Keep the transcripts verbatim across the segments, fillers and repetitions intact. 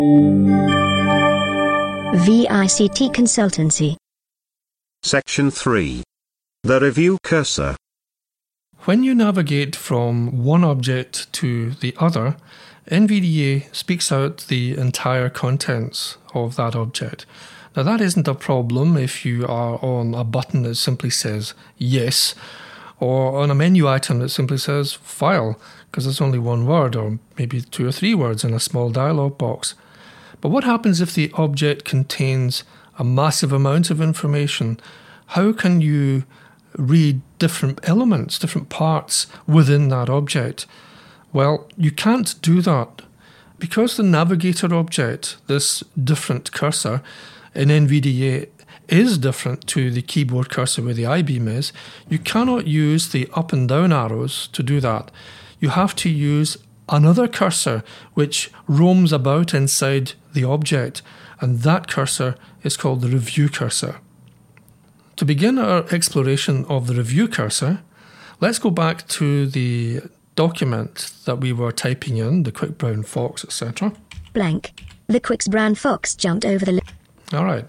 V I C T Consultancy. Section three. The Review Cursor. When you navigate from one object to the other, N V D A speaks out the entire contents of that object. Now that isn't a problem if you are on a button that simply says yes, or on a menu item that simply says file, because it's only one word or maybe two or three words in a small dialog box. But what happens if the object contains a massive amount of information? How can you read different elements, different parts within that object? Well, you can't do that. Because the navigator object, this different cursor in N V D A, is different to the keyboard cursor where the I-beam is, you cannot use the up and down arrows to do that. You have to use another cursor which roams about inside the object, and that cursor is called the review cursor. To begin our exploration of the review cursor, let's go back to the document that we were typing in, the quick brown fox, et cetera. Blank. The quick brown fox jumped over the... All right.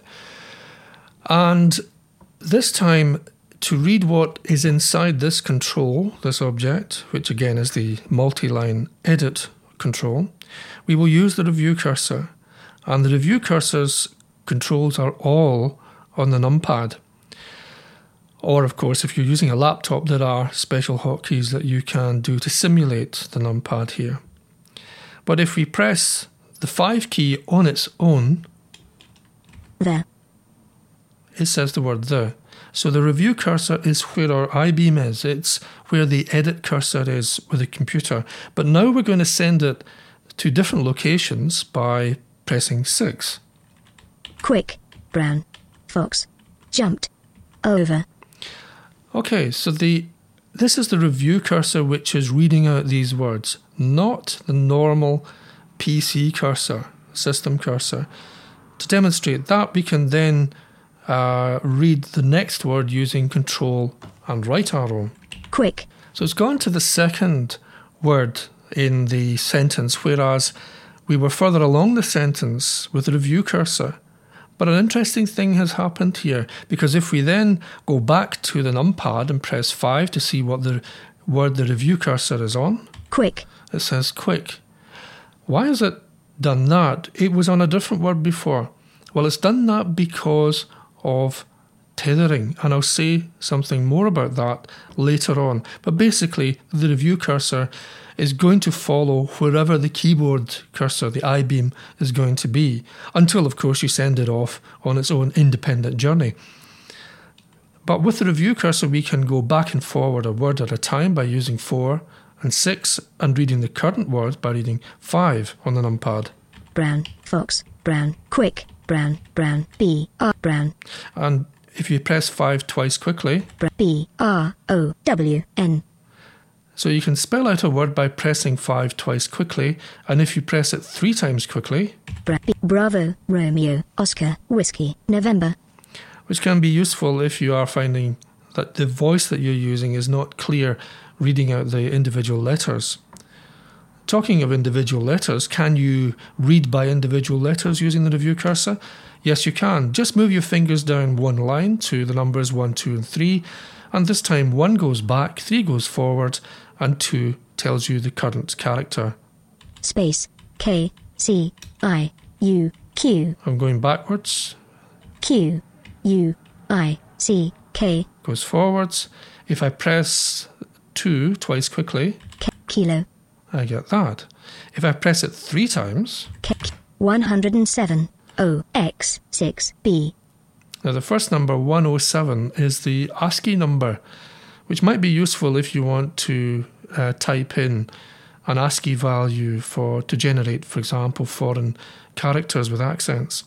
And this time, to read what is inside this control, this object, which again is the multi-line edit control, we will use the review cursor. And the review cursor's controls are all on the numpad. Or, of course, if you're using a laptop, there are special hotkeys that you can do to simulate the numpad here. But if we press the five key on its own, the, it says the word the. So the review cursor is where our I-beam is. It's where the edit cursor is with the computer. But now we're going to send it to different locations by pressing six. Quick brown fox jumped over. Okay, so the this is the review cursor which is reading out these words, not the normal P C cursor, system cursor. To demonstrate that, we can then uh, read the next word using control and right arrow. Quick. So it's gone to the second word in the sentence, whereas we were further along the sentence with the review cursor. But an interesting thing has happened here, because if we then go back to the numpad and press five to see what the word the review cursor is on, quick, it says quick. Why has it done that? It was on a different word before. Well, it's done that because of tethering, and I'll say something more about that later on. But basically, the review cursor is going to follow wherever the keyboard cursor, the I-beam, is going to be, until, of course, you send it off on its own independent journey. But with the review cursor, we can go back and forward a word at a time by using four and six, and reading the current word by reading five on the numpad. Brown, fox, brown, quick, brown, brown, B, R, brown. And if you press five twice quickly, B, R, O, W, N. So you can spell out a word by pressing five twice quickly, and if you press it three times quickly, Bra- B, Bravo, Romeo, Oscar, Whiskey, November. Which can be useful if you are finding that the voice that you're using is not clear reading out the individual letters. Talking of individual letters, can you read by individual letters using the review cursor? Yes, you can. Just move your fingers down one line to the numbers one, two, and three, and this time one goes back, three goes forward, and two tells you the current character. Space, K, C, I, U, Q. I'm going backwards. Q, U, I, C, K. Goes forwards. If I press two twice quickly, K, kilo. I get that. If I press it three times, K, one hundred seven, O, X, six, B. Now the first number, one oh seven, is the ASCII number, which might be useful if you want to uh, type in an ASCII value for to generate, for example, foreign characters with accents.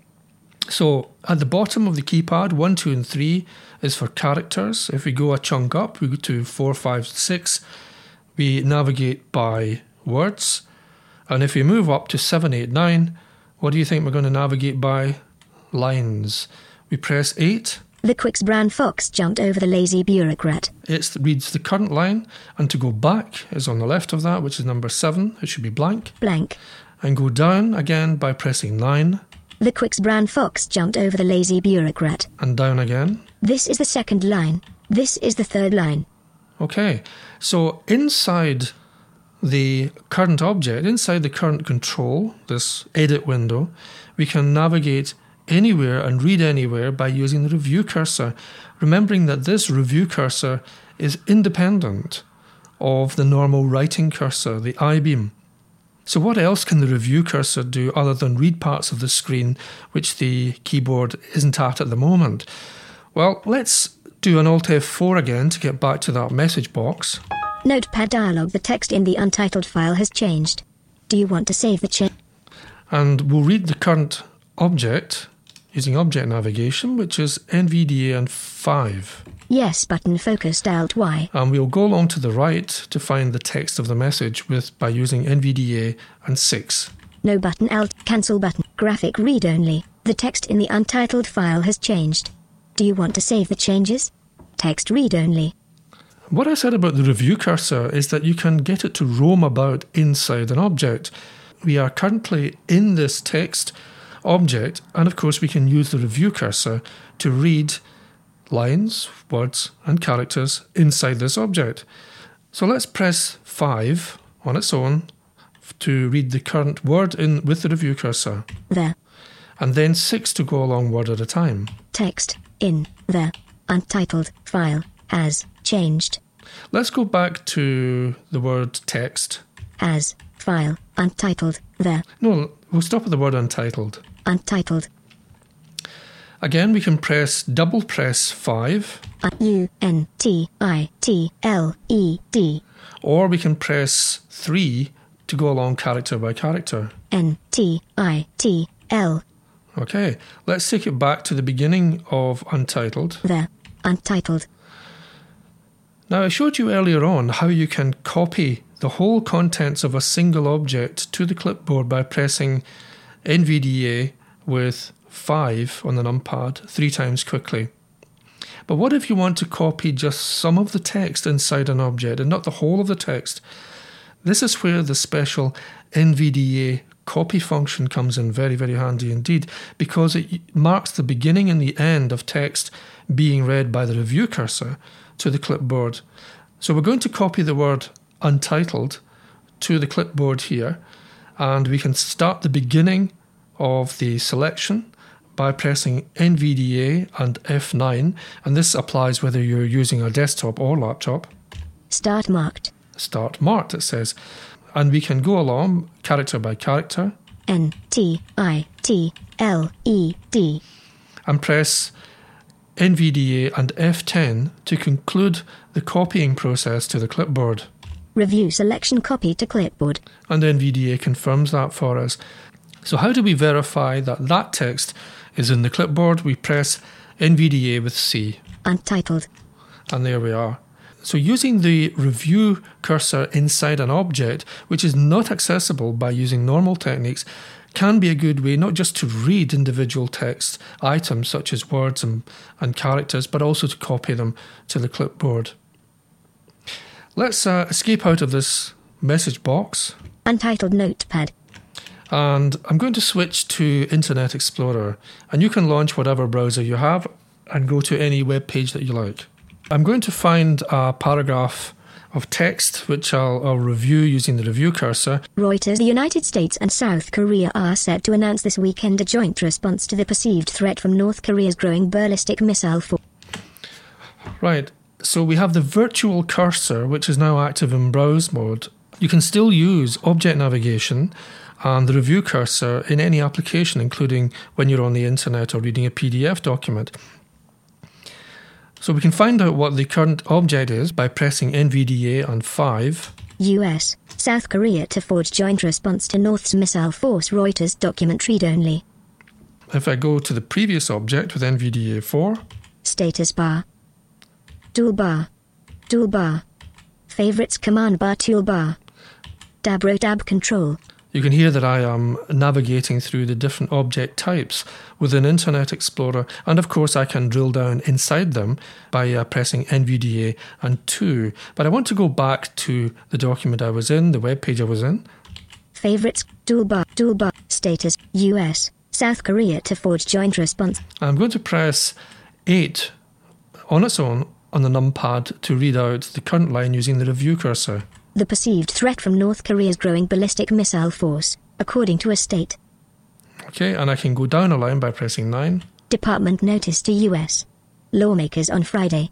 So at the bottom of the keypad, one, two, and three is for characters. If we go a chunk up, we go to four, five, six, we navigate by words. And if we move up to seven, eight, nine, what do you think we're going to navigate by? Lines. We press eight. The quick brown fox jumped over the lazy bureaucrat. It reads the current line, and to go back is on the left of that, which is number seven. It should be blank. Blank. and go down again by pressing nine. The Quicks brown fox jumped over the lazy bureaucrat. And down again. This is the second line. This is the third line. Okay, so inside the current object, inside the current control, this edit window, we can navigate anywhere and read anywhere by using the review cursor, remembering that this review cursor is independent of the normal writing cursor, the I-beam. So what else can the review cursor do other than read parts of the screen which the keyboard isn't at at the moment? Well, let's do an Alt F four again to get back to that message box. Notepad dialog. The text in the untitled file has changed. Do you want to save the change? And we'll read the current object using object navigation, which is N V D A and five. Yes button focused Alt Y. And we'll go along to the right to find the text of the message with by using N V D A and six. No button Alt cancel button. Graphic read only. The text in the untitled file has changed. Do you want to save the changes? Text read only. What I said about the review cursor is that you can get it to roam about inside an object. We are currently in this text object, and of course we can use the review cursor to read lines, words and characters inside this object. So let's press five on its own to read the current word in with the review cursor. There. And then six to go along word at a time. Text in the untitled file has changed. Let's go back to the word text. As file untitled there. No, we'll stop at the word untitled. Untitled. Again, we can press double press five. U N T I T L E D. Or we can press three to go along character by character. N T I T L. Okay, let's take it back to the beginning of untitled. There. Untitled. Now, I showed you earlier on how you can copy the whole contents of a single object to the clipboard by pressing N V D A with five on the numpad three times quickly. But what if you want to copy just some of the text inside an object and not the whole of the text? This is where the special N V D A copy function comes in very, very handy indeed, because it marks the beginning and the end of text being read by the review cursor to the clipboard. So we're going to copy the word untitled to the clipboard here, and we can start the beginning of the selection by pressing N V D A and F nine, and this applies whether you're using a desktop or laptop. Start marked. Start marked, it says. And we can go along character by character. N T I T L E D. And press N V D A and F ten to conclude the copying process to the clipboard. Review selection copy to clipboard. And N V D A confirms that for us. So how do we verify that that text is in the clipboard? We press N V D A with C. Untitled. And there we are. So using the review cursor inside an object, which is not accessible by using normal techniques, can be a good way not just to read individual text items such as words and, and characters, but also to copy them to the clipboard. Let's uh, escape out of this message box. Untitled notepad. And I'm going to switch to Internet Explorer, and you can launch whatever browser you have and go to any web page that you like. I'm going to find a paragraph of text which I'll, I'll review using the review cursor. Reuters. The United States and South Korea are set to announce this weekend a joint response to the perceived threat from North Korea's growing ballistic missile force. Right, so we have the virtual cursor which is now active in browse mode. You can still use object navigation and the review cursor in any application, including when you're on the internet or reading a P D F document. So we can find out what the current object is by pressing N V D A and five. U S, South Korea to forge joint response to North's missile force. Reuters document read only. If I go to the previous object with N V D A four. Status bar. Toolbar. Toolbar. Favorites command bar toolbar. Tab row tab control. You can hear that I am navigating through the different object types within Internet Explorer, and of course I can drill down inside them by uh, pressing N V D A and two. But I want to go back to the document I was in, the web page I was in. Favorites, toolbar, toolbar, status, U S, South Korea to forge joint response. I'm going to press eight on its own on the numpad to read out the current line using the review cursor. The perceived threat from North Korea's growing ballistic missile force, according to a state. Okay, and I can go down a line by pressing nine. Department notice to U S lawmakers on Friday.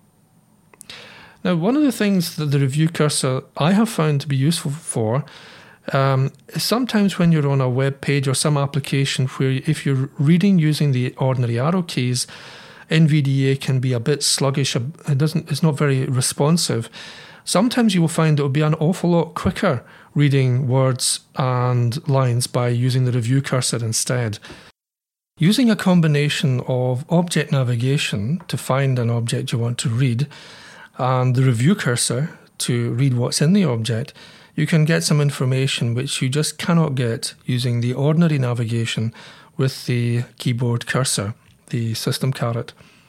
Now, one of the things that the review cursor I have found to be useful for um, is sometimes when you're on a web page or some application where if you're reading using the ordinary arrow keys, N V D A can be a bit sluggish. It doesn't. It's not very responsive. Sometimes you will find it will be an awful lot quicker reading words and lines by using the review cursor instead. Using a combination of object navigation to find an object you want to read and the review cursor to read what's in the object, you can get some information which you just cannot get using the ordinary navigation with the keyboard cursor, the system caret.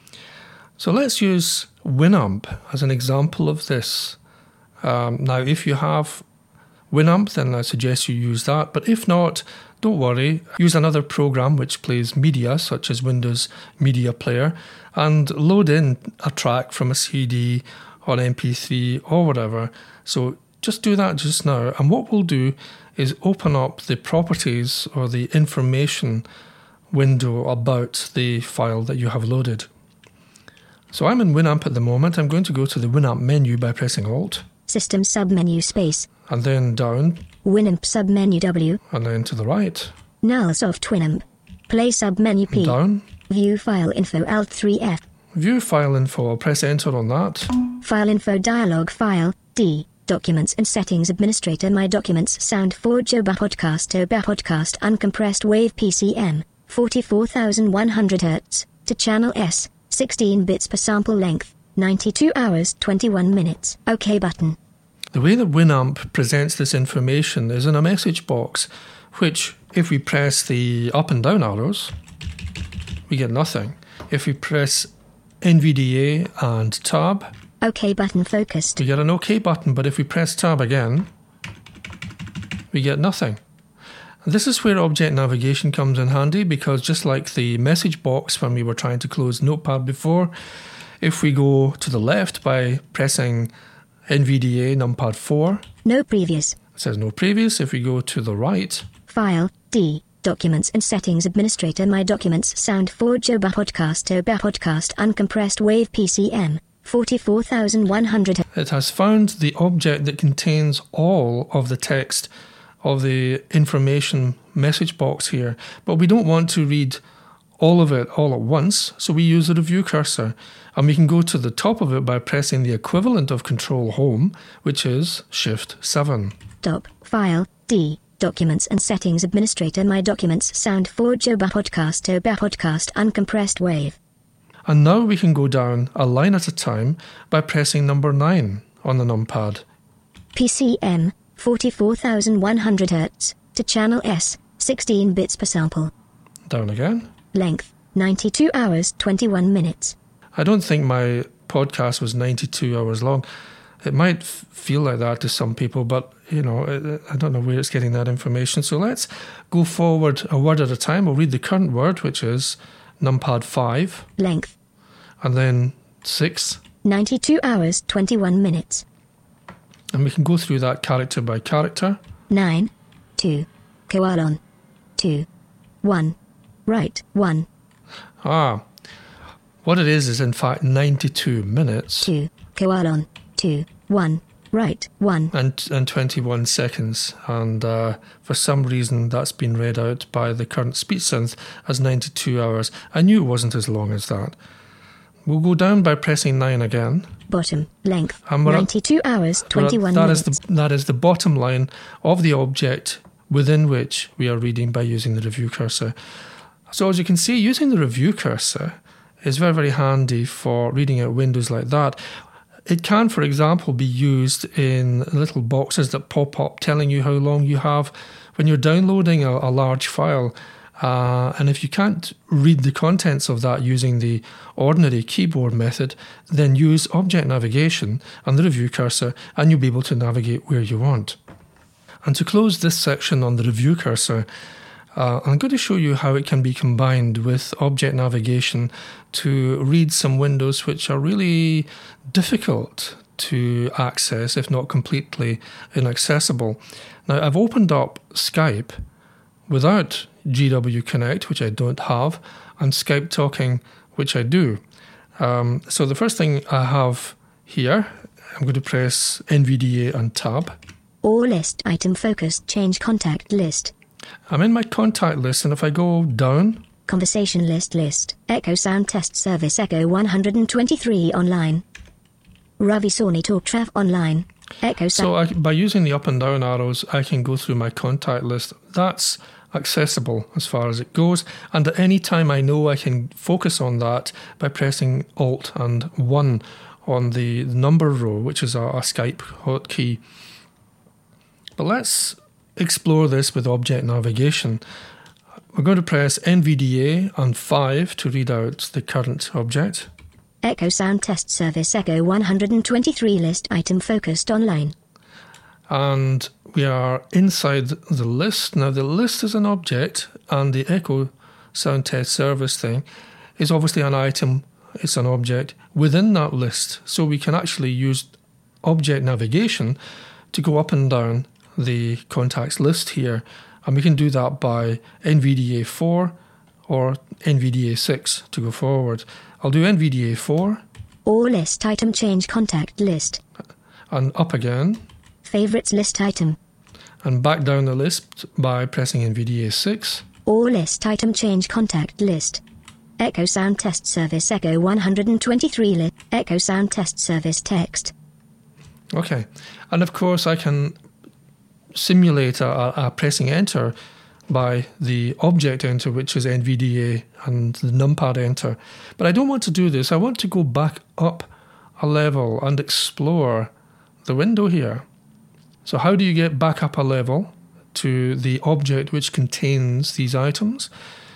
So let's use Winamp as an example of this. Um, now, if you have Winamp, then I suggest you use that. But if not, don't worry. Use another program which plays media, such as Windows Media Player, and load in a track from a C D or M P three or whatever. So just do that just now. And what we'll do is open up the properties or the information window about the file that you have loaded. So I'm in Winamp at the moment. I'm going to go to the Winamp menu by pressing Alt. System submenu space. And then down. Winamp submenu W. And then to the right. Nullsoft Winamp. Play submenu P. Down. View file info Alt three F. View file info. I'll press enter on that. File info dialog file D. Documents and settings administrator My Documents Sound four Joba Podcast Oba Podcast Uncompressed Wave P C M forty-four thousand one hundred hertz to channel S sixteen bits per sample length ninety-two hours twenty-one minutes. OK button. The way that Winamp presents this information is in a message box, which if we press the up and down arrows, we get nothing. If we press N V D A and tab, OK button focused. we get an OK button, but if we press tab again, we get nothing. This is where object navigation comes in handy, because just like the message box when we were trying to close Notepad before, if we go to the left by pressing N V D A numpad four, no previous. It says no previous. If we go to the right, file D. Documents and settings administrator My Documents Sound four Joba Podcast Oba Podcast Uncompressed Wave P C M forty-four thousand one hundred. It has found the object that contains all of the text of the information message box here, but we don't want to read all of it all at once, so we use the review cursor, and we can go to the top of it by pressing the equivalent of Control Home, which is Shift seven. Doc file D. Documents and settings administrator My Documents Sound four Joba Podcast Oba Podcast Uncompressed Wave. And now we can go down a line at a time by pressing number nine on the numpad. P C M forty-four thousand one hundred hertz to channel S sixteen bits per sample. Down again. Length ninety-two hours twenty-one minutes. I don't think my podcast was ninety-two hours long. It might f- feel like that to some people, but you know, I don't know where it's getting that information. So let's go forward a word at a time. We'll read the current word, which is numpad five. Length. And then six. ninety-two hours twenty-one minutes. And we can go through that character by character. nine. two. Koalon. two. one. Right. one. Ah. What it is is in fact ninety-two minutes. two. Koalon. two. one. Right. one. And, and twenty-one seconds. And uh, for some reason that's been read out by the current speech synth as ninety-two hours. I knew it wasn't as long as that. We'll go down by pressing nine again. Bottom. Length. And we're at- ninety-two hours twenty-one that minutes. is the that is the bottom line of the object within which we are reading by using the review cursor. So as you can see, using the review cursor is very, very handy for reading out windows like that. It can, for example, be used in little boxes that pop up telling you how long you have when you're downloading a, a large file. Uh, and if you can't read the contents of that using the ordinary keyboard method, then use object navigation and the review cursor, and you'll be able to navigate where you want. And to close this section on the review cursor, uh, I'm going to show you how it can be combined with object navigation to read some windows which are really difficult to access, if not completely inaccessible. Now, I've opened up Skype without G W Connect, which I don't have, and Skype Talking, which I do. Um, so the first thing I have here, I'm going to press N V D A and Tab. All list item focused, change contact list. I'm in my contact list, and if I go down, Conversation list list. Echo Sound Test Service Echo one hundred twenty-three online. Ravi Sawhney Talk Trav online. Echo Sound. So I, by using the up and down arrows, I can go through my contact list. That's accessible as far as it goes, and at any time I know I can focus on that by pressing Alt and one on the number row, which is a, a Skype hotkey. But let's explore this with object navigation. We're going to press N V D A and five to read out the current object. Echo Sound Test Service Echo one hundred twenty-three list item focused online. And we are inside the list. Now the list is an object, and the Echo Sound Test Service thing is obviously an item, it's an object within that list. So we can actually use object navigation to go up and down the contacts list here, and we can do that by N V D A four or N V D A six to go forward. I'll do N V D A four. All list item change contact list. And up again. Favorites list item. And back down the list by pressing N V D A six. All list item change contact list. Echo Sound Test Service Echo one hundred twenty-three list. Echo Sound Test Service text. Okay. And of course I can simulate a, a pressing enter by the object enter, which is N V D A, and the numpad enter. But I don't want to do this. I want to go back up a level and explore the window here. So how do you get back up a level to the object which contains these items?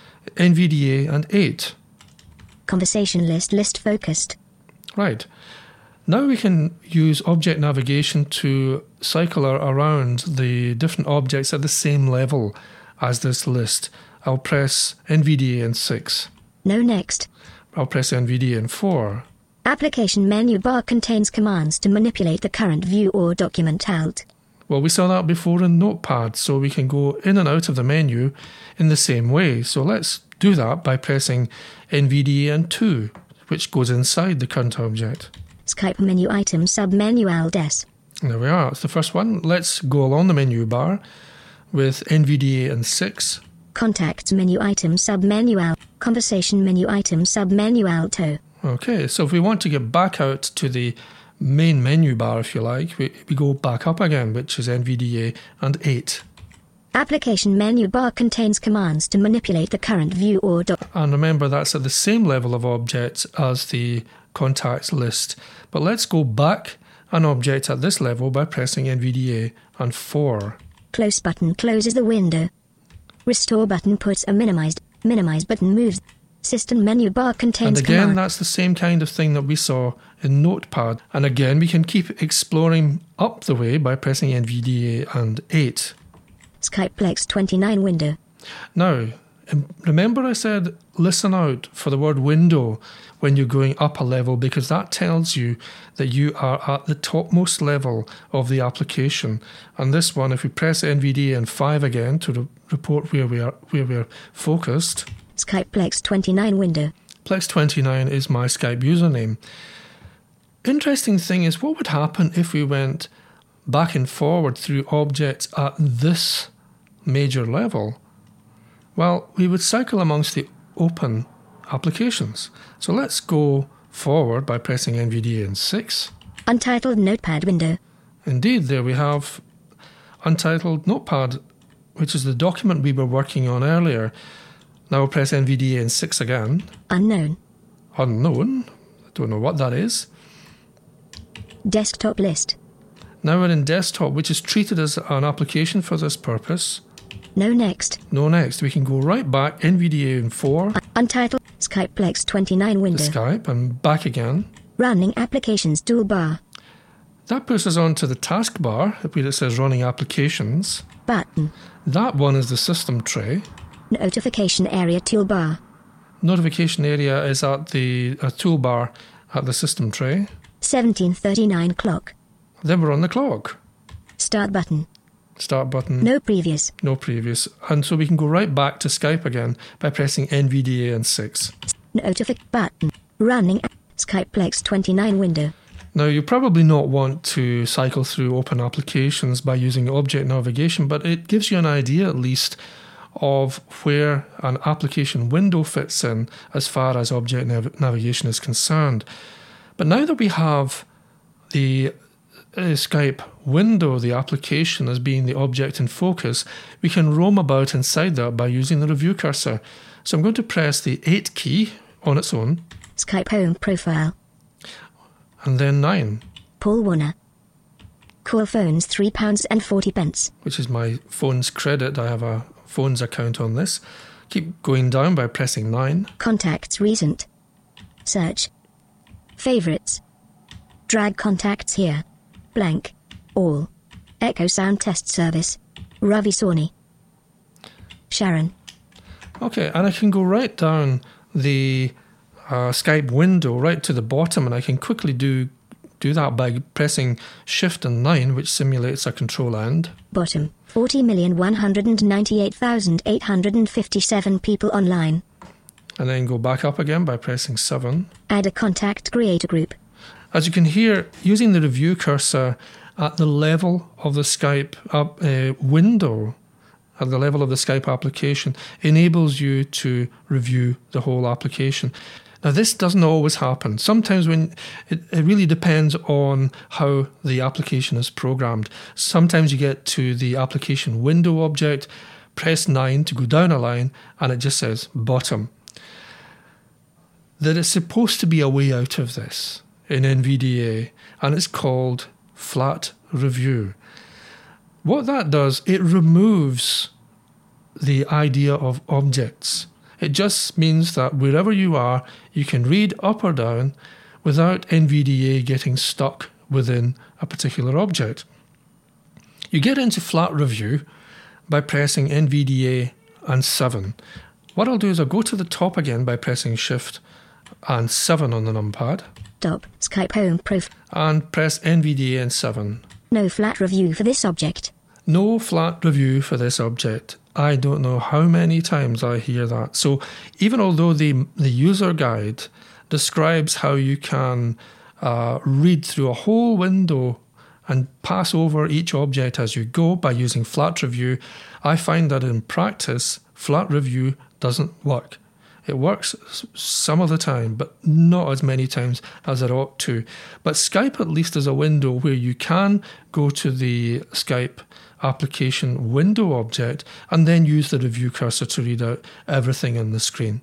N V D A and eight. Conversation list list focused. Right. Now we can use object navigation to cycle around the different objects at the same level as this list. I'll press N V D A and six. No next. I'll press N V D A and four. Application menu bar contains commands to manipulate the current view or document alt. Well, we saw that before in Notepad, so we can go in and out of the menu in the same way. So let's do that by pressing N V D A and two, which goes inside the current object. Skype menu item sub-menu alt S. There we are, it's the first one. Let's go along the menu bar with N V D A and six. Contacts menu item sub-menu alt. Conversation menu item sub-menu alto. Okay, so if we want to get back out to the main menu bar, if you like, we, we go back up again, which is N V D A and eight. Application menu bar contains commands to manipulate the current view or doc. And remember, that's at the same level of objects as the contacts list. But let's go back an object at this level by pressing N V D A and four. Close button closes the window. Restore button puts a minimized. Minimize button moves. System menu bar contains And again, command. that's the same kind of thing that we saw in Notepad. And again, we can keep exploring up the way by pressing N V D A and eight. Skypeplex twenty-nine window. Now, remember I said listen out for the word window when you're going up a level, because that tells you that you are at the topmost level of the application. And this one, if we press N V D A and five again to re- report where we are, where we're focused. Skypeplex twenty-nine window. Plex twenty-nine is my Skype username. Interesting thing is, what would happen if we went back and forward through objects at this major level? Well, we would cycle amongst the open applications. So let's go forward by pressing N V D A and six. Untitled Notepad window. Indeed, there we have Untitled Notepad, which is the document we were working on earlier. Now we'll press N V D A and six again. Unknown. Unknown. I don't know what that is. Desktop list. Now we're in desktop, which is treated as an application for this purpose. No next. No next. We can go right back, N V D A and four. Untitled Skypeplex twenty-nine window. The Skype, and back again. Running applications toolbar. That puts us on to the taskbar, where it says running applications. Button. That one is the system tray. Notification area toolbar. Notification area is at the uh, toolbar at the system tray. seventeen thirty-nine clock. Then we're on the clock. Start button. Start button. No previous. No previous. And so we can go right back to Skype again by pressing N V D A and six. Notify button. Running Skypeplex twenty-nine window. Now, you probably not want to cycle through open applications by using object navigation, but it gives you an idea at least of where an application window fits in as far as object nav- navigation is concerned. But now that we have the uh, Skype window, the application as being the object in focus, we can roam about inside that by using the review cursor. So I'm going to press the eight key on its own. Skype home profile. And then nine. Paul Warner. Call phones three pounds and forty pence. Which is my phone's credit. I have a phone's account on this. Keep going down by pressing nine. Contacts recent. Search. Favorites. Drag contacts here. Blank. All. Echo sound test service. Ravi Sawhney. Sharon. Okay, and I can go right down the uh, Skype window right to the bottom, and I can quickly do do that by pressing Shift and nine, which simulates a control end. Bottom. forty million one hundred ninety-eight thousand eight hundred fifty-seven people online. And then go back up again by pressing seven. Add a contact, create a group. As you can hear, using the review cursor at the level of the Skype up, uh, window, at the level of the Skype application, enables you to review the whole application. Now, this doesn't always happen. Sometimes when it, it really depends on how the application is programmed. Sometimes you get to the application window object, press nine to go down a line, and it just says bottom. There is supposed to be a way out of this in N V D A, and it's called flat review. What that does, it removes the idea of objects. It just means that wherever you are, you can read up or down without N V D A getting stuck within a particular object. You get into flat review by pressing N V D A and seven. What I'll do is I'll go to the top again by pressing Shift and seven on the numpad. Top, Skype home profile. And press N V D A and seven. No flat review for this object. No flat review for this object. I don't know how many times I hear that. So even although the the user guide describes how you can uh, read through a whole window and pass over each object as you go by using flat review, I find that in practice, flat review doesn't work. It works some of the time, but not as many times as it ought to. But Skype at least is a window where you can go to the Skype application window object and then use the review cursor to read out everything on the screen.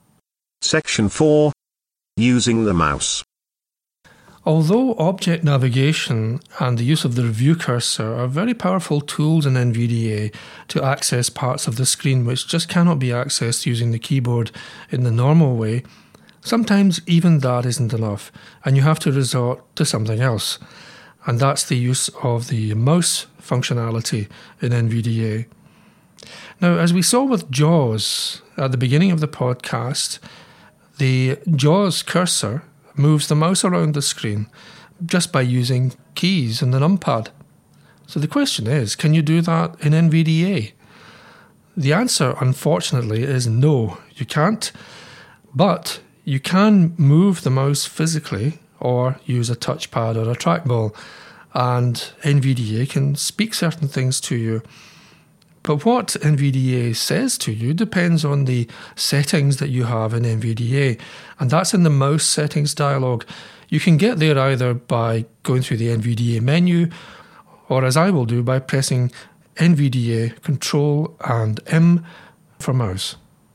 Section four. Using the mouse. Although object navigation and the use of the review cursor are very powerful tools in N V D A to access parts of the screen which just cannot be accessed using the keyboard in the normal way, sometimes even that isn't enough, and you have to resort to something else. And that's the use of the mouse functionality in N V D A. Now, as we saw with JAWS at the beginning of the podcast, the JAWS cursor moves the mouse around the screen just by using keys in the numpad. So the question is, can you do that in N V D A? The answer, unfortunately, is no, you can't. But you can move the mouse physically or use a touchpad or a trackball, and N V D A can speak certain things to you. But what N V D A says to you depends on the settings that you have in N V D A, and that's in the mouse settings dialog. You can get there either by going through the N V D A menu, or as I will do, by pressing N V D A Control and M for mouse.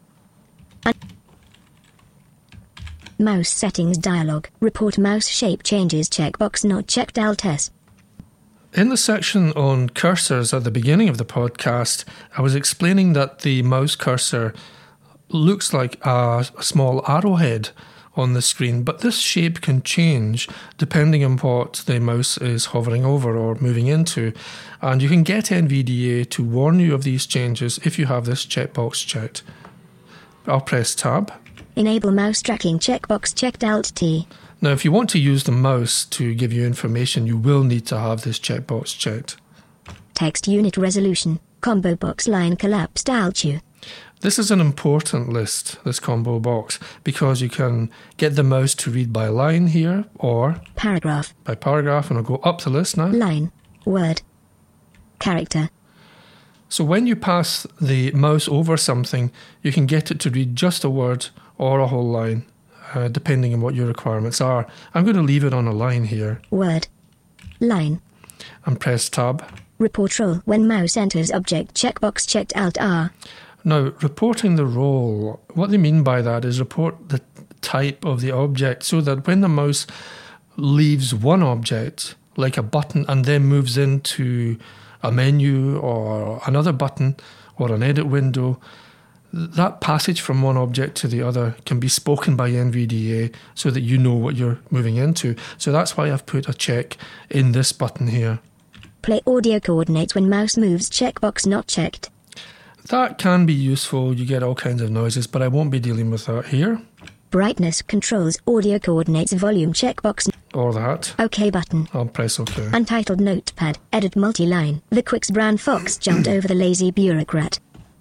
Mouse settings dialog. Report mouse shape changes checkbox not checked. Alt S. In the section on cursors at the beginning of the podcast, I was explaining that the mouse cursor looks like a, a small arrowhead on the screen, but this shape can change depending on what the mouse is hovering over or moving into, and you can get N V D A to warn you of these changes if you have this checkbox checked. I'll press Tab. Enable mouse tracking checkbox checked. Alt T. Now, if you want to use the mouse to give you information, you will need to have this checkbox checked. Text unit resolution. Combo box line collapsed. Alt U. This is an important list, this combo box, because you can get the mouse to read by line here or paragraph. By paragraph, and I'll go up the list now. Line, word, character. So when you pass the mouse over something, you can get it to read just a word or a whole line, uh, depending on what your requirements are. I'm going to leave it on a line here. Word, line. And press Tab. Report role when mouse enters object checkbox checked. Alt R. Now, reporting the role, what they mean by that is report the type of the object so that when the mouse leaves one object, like a button, and then moves into a menu or another button or an edit window, that passage from one object to the other can be spoken by N V D A so that you know what you're moving into. So that's why I've put a check in this button here. Play audio coordinates when mouse moves checkbox not checked. That can be useful, you get all kinds of noises, but I won't be dealing with that here. Brightness controls audio coordinates volume checkbox. Or that. OK button. I'll press OK. Untitled notepad, edit multi-line. The Quicks brown fox jumped over the lazy bureaucrat.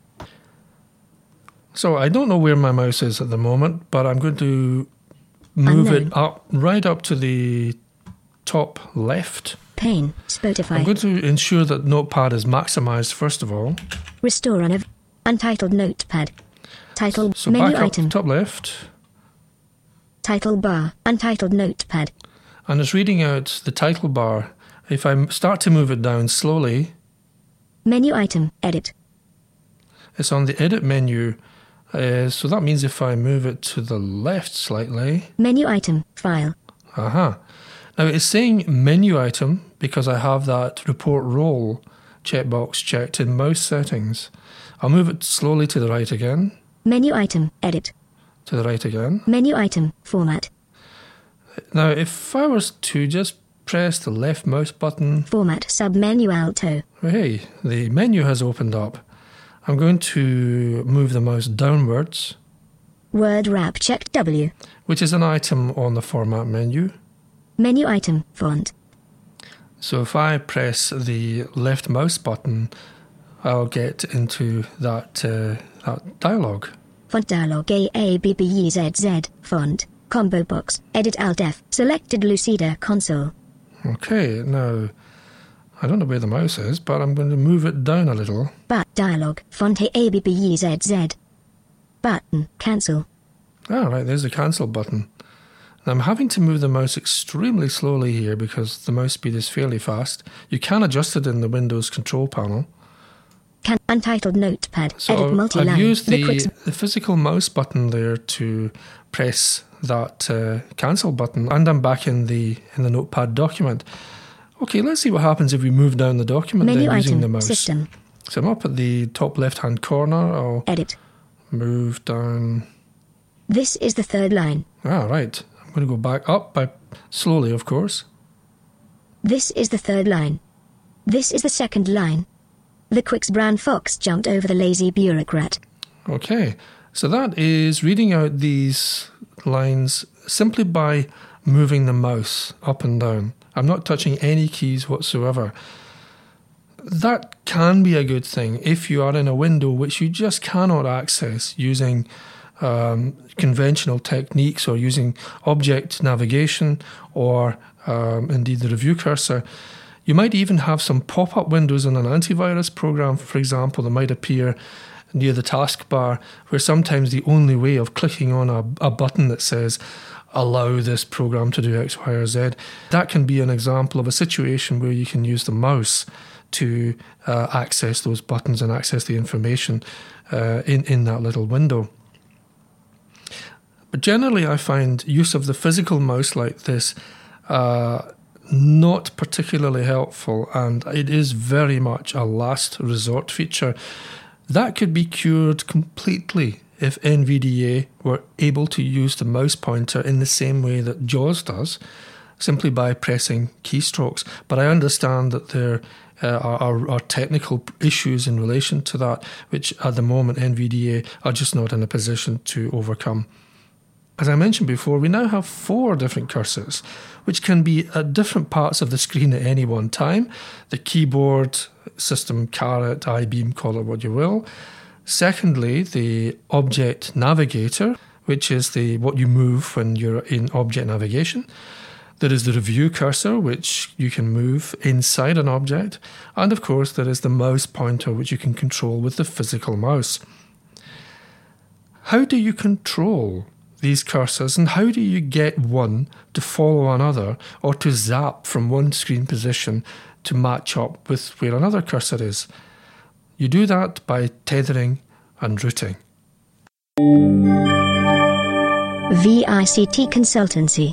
So I don't know where my mouse is at the moment, but I'm going to move Unknown. it up, right up to the top left. Pane, Spotify. I'm going to ensure that Notepad is maximised first of all. Restore on a untitled notepad. Title, So menu back up item. top left, Title bar, untitled notepad. and it's reading out the title bar. If I start to move it down slowly, Menu item, edit. it's on the edit menu. Uh, so that means if I move it to the left slightly, Menu item, file. aha. Now it's saying menu item because I have that report role checkbox checked in mouse settings. I'll move it slowly to the right again, Menu item, edit. to the right again. Menu item, format. Now if I was to just press the left mouse button, Format submenu alto. hey, the menu has opened up. I'm going to move the mouse downwards, Word wrap checked W. which is an item on the format menu. Menu item, font. So if I press the left mouse button, I'll get into that uh, that dialogue. Font dialog A A B B E Z Z. Font. Combo box. Edit Alt F. Selected Lucida console. Okay, now I don't know where the mouse is, but I'm going to move it down a little. Bat dialog. Font A A B B E Z Z. Button. Cancel. Ah, right, there's the cancel button. Now I'm having to move the mouse extremely slowly here because the mouse speed is fairly fast. You can adjust it in the Windows control panel. Can untitled notepad. So Edit I've, multi-line. I've used the, Quicks- the physical mouse button there to press that uh, cancel button, and I'm back in the in the Notepad document. Okay, let's see what happens if we move down the document Menu then using item. the mouse. System. So I'm up at the top left-hand corner. I'll Edit. move down. This is the third line. Ah, right. I'm going to go back up by slowly, of course. This is the third line. This is the second line. The Quicks brown fox jumped over the lazy bureaucrat. Okay, so that is reading out these lines simply by moving the mouse up and down. I'm not touching any keys whatsoever. That can be a good thing if you are in a window which you just cannot access using um, conventional techniques or using object navigation or um, indeed the review cursor. You might even have some pop-up windows in an antivirus program, for example, that might appear near the taskbar, where sometimes the only way of clicking on a, a button that says allow this program to do X, Y, or Z, that can be an example of a situation where you can use the mouse to uh, access those buttons and access the information uh, in, in that little window. But generally I find use of the physical mouse like this uh, not particularly helpful, and it is very much a last resort feature. That could be cured completely if N V D A were able to use the mouse pointer in the same way that JAWS does, simply by pressing keystrokes. But I understand that there uh, are, are technical issues in relation to that, which at the moment N V D A are just not in a position to overcome. As I mentioned before, we now have four different cursors, which can be at different parts of the screen at any one time. The keyboard, system caret, I-beam, call it what you will. Secondly, the object navigator, which is the what you move when you're in object navigation. There is the review cursor, which you can move inside an object. And of course, there is the mouse pointer, which you can control with the physical mouse. How do you control these cursors, and how do you get one to follow another or to zap from one screen position to match up with where another cursor is? You do that by tethering and routing. V I C T Consultancy.